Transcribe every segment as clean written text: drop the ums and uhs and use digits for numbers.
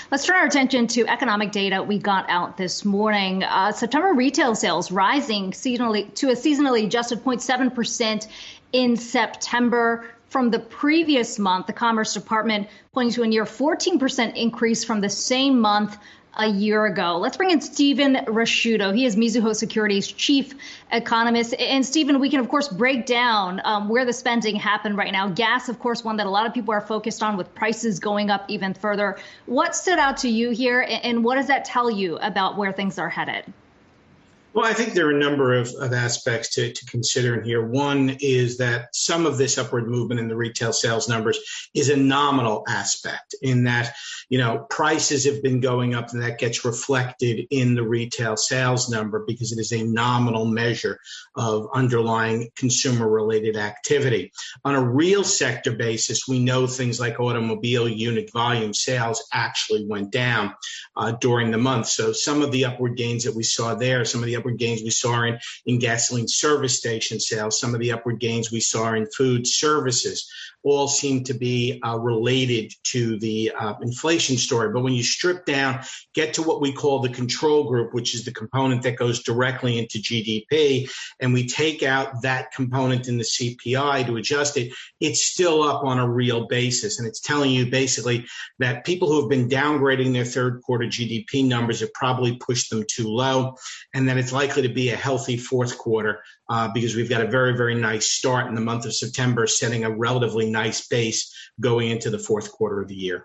Let's turn our attention to economic data we got out this morning. September retail sales rising seasonally to a seasonally adjusted 0.7% in September from the previous month. The Commerce Department pointing to a near 14% increase from the same month a year ago. Let's bring in Stephen Rasciuto. He is Mizuho Securities chief economist. And Stephen, we can, of course, break down where the spending happened right now. Gas, of course, one that a lot of people are focused on with prices going up even further. What stood out to you here, and what does that tell you about where things are headed? Well, I think there are a number of aspects to consider in here. One is that some of this upward movement in the retail sales numbers is a nominal aspect in that, prices have been going up and that gets reflected in the retail sales number because it is a nominal measure of underlying consumer-related activity. On a real sector basis, we know things like automobile unit volume sales actually went down during the month. So some of the upward gains that we saw there, some of the upward gains we saw in gasoline service station sales, some of the upward gains we saw in food services, all seem to be related to the inflation story. But when you strip down, get to what we call the control group, which is the component that goes directly into GDP, and we take out that component in the CPI to adjust it, it's still up on a real basis. And it's telling you basically that people who have been downgrading their third quarter GDP numbers have probably pushed them too low, and that it's likely to be a healthy fourth quarter because we've got a very, very nice start in the month of September, setting a relatively nice base going into the fourth quarter of the year.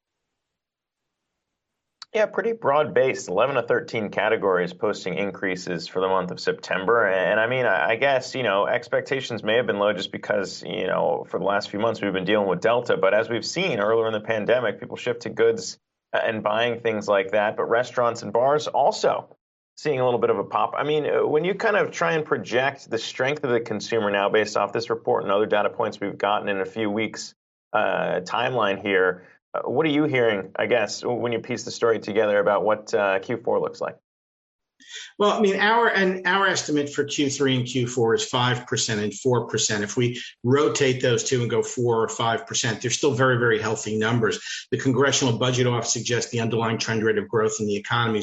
Yeah, pretty broad-based, 11 of 13 categories posting increases for the month of September. And I mean, I guess, expectations may have been low just because, for the last few months we've been dealing with Delta. But as we've seen earlier in the pandemic, people shift to goods and buying things like that. But restaurants and bars also seeing a little bit of a pop. I mean, when you kind of try and project the strength of the consumer now based off this report and other data points we've gotten in a few weeks timeline here, what are you hearing, I guess, when you piece the story together about what Q4 looks like? Well, I mean, our estimate for Q3 and Q4 is 5% and 4%. If we rotate those two and go 4 or 5%, they're still very, very healthy numbers. The Congressional Budget Office suggests the underlying trend rate of growth in the economy is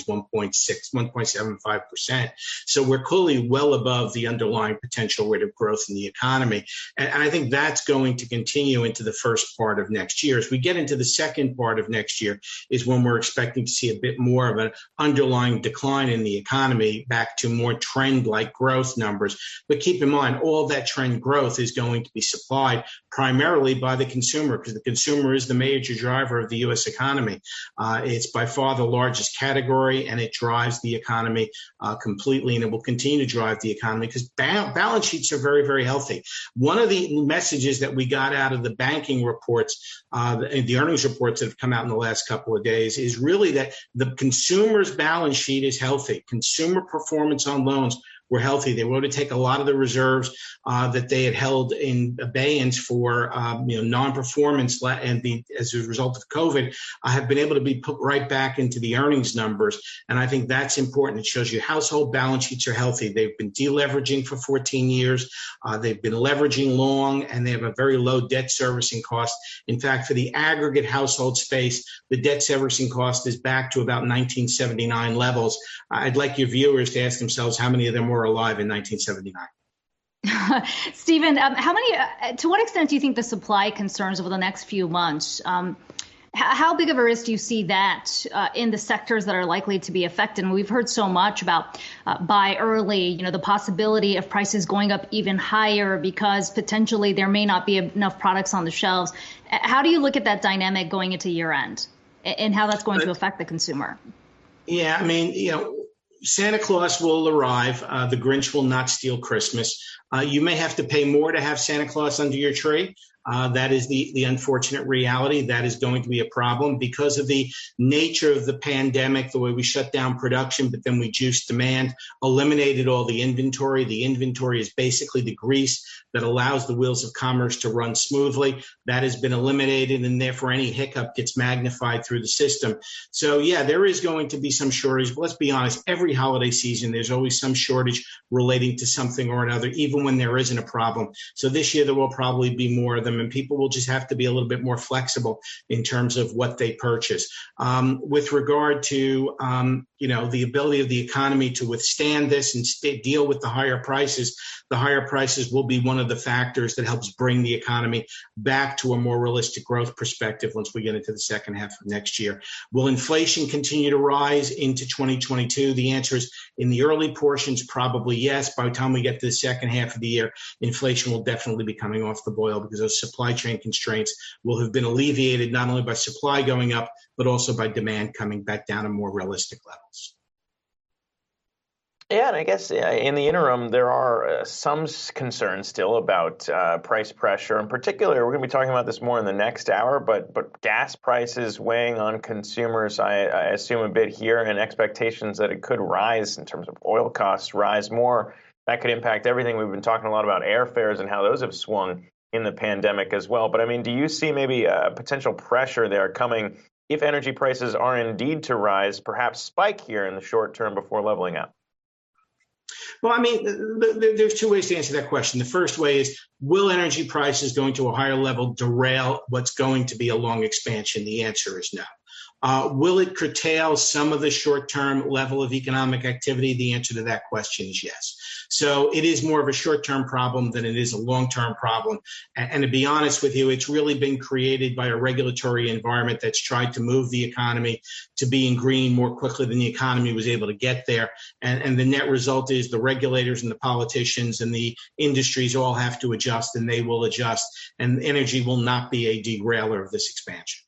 1.75%. So we're clearly well above the underlying potential rate of growth in the economy. And I think that's going to continue into the first part of next year. As we get into the second part of next year is when we're expecting to see a bit more of an underlying decline in the economy back to more trend-like growth numbers. But keep in mind, all that trend growth is going to be supplied primarily by the consumer because the consumer is the major driver of the U.S. economy. It's by far the largest category, and it drives the economy completely, and it will continue to drive the economy because balance sheets are very, very healthy. One of the messages that we got out of the banking reports, the earnings reports that have come out in the last couple of days, is really that the consumer's balance sheet is healthy. Consumer performance on loans were healthy. They were able to take a lot of the reserves that they had held in abeyance for non-performance, and as a result of COVID, have been able to be put right back into the earnings numbers. And I think that's important. It shows you household balance sheets are healthy. They've been deleveraging for 14 years. They've been leveraging long, and they have a very low debt servicing cost. In fact, for the aggregate household space, the debt servicing cost is back to about 1979 levels. I'd like your viewers to ask themselves how many of them were alive in 1979. Stephen, to what extent do you think the supply concerns over the next few months, how big of a risk do you see that in the sectors that are likely to be affected? And we've heard so much about buy early, the possibility of prices going up even higher because potentially there may not be enough products on the shelves. How do you look at that dynamic going into year end and how that's going to affect the consumer? Yeah, I mean, Santa Claus will arrive. The Grinch will not steal Christmas. You may have to pay more to have Santa Claus under your tree. That is the unfortunate reality. That is going to be a problem because of the nature of the pandemic, the way we shut down production, but then we juiced demand, eliminated all the inventory. The inventory is basically the grease that allows the wheels of commerce to run smoothly. That has been eliminated, and therefore any hiccup gets magnified through the system. So, yeah, there is going to be some shortage. But let's be honest, every holiday season, there's always some shortage relating to something or another, even when there isn't a problem. So this year, there will probably be more of them. them, and people will just have to be a little bit more flexible in terms of what they purchase. With regard to the ability of the economy to withstand this and deal with the higher prices will be one of the factors that helps bring the economy back to a more realistic growth perspective once we get into the second half of next year. Will inflation continue to rise into 2022? The answer is, in the early portions, probably yes. By the time we get to the second half of the year, inflation will definitely be coming off the boil because those supply chain constraints will have been alleviated not only by supply going up, but also by demand coming back down to more realistic levels. Yeah, and I guess in the interim, there are some concerns still about price pressure. In particular, we're going to be talking about this more in the next hour, but gas prices weighing on consumers, I assume a bit here, and expectations that it could rise in terms of oil costs rise more. That could impact everything. We've been talking a lot about airfares and how those have swung in the pandemic as well. But I mean, do you see maybe a potential pressure there coming if energy prices are indeed to rise, perhaps spike here in the short term before leveling out? Well, I mean, there's two ways to answer that question. The first way is, will energy prices going to a higher level derail what's going to be a long expansion? The answer is no. Will it curtail some of the short-term level of economic activity? The answer to that question is yes. So it is more of a short-term problem than it is a long-term problem. And to be honest with you, it's really been created by a regulatory environment that's tried to move the economy to being green more quickly than the economy was able to get there. And the net result is the regulators and the politicians and the industries all have to adjust, and they will adjust. And energy will not be a derailer of this expansion.